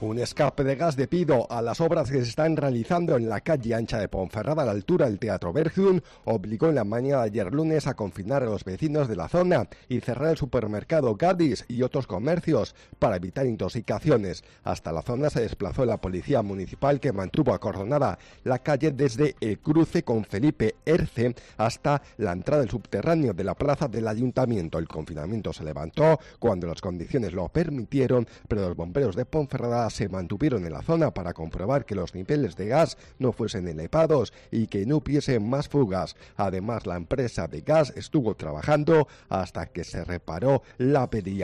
Un escape de gas debido a las obras que se están realizando en la calle ancha de Ponferrada a la altura del Teatro Bergson obligó en la mañana de ayer lunes a confinar a los vecinos de la zona y cerrar el supermercado Gadis y otros comercios para evitar intoxicaciones. Hasta la zona se desplazó la policía municipal, que mantuvo acordonada la calle desde el cruce con Felipe Erce hasta la entrada del subterráneo de la plaza del ayuntamiento. El confinamiento se levantó cuando las condiciones lo permitieron, pero los bomberos de Ponferrada se mantuvieron en la zona para comprobar que los niveles de gas no fuesen elevados y que no hubiese más fugas. Además, la empresa de gas estuvo trabajando hasta que se reparó la avería.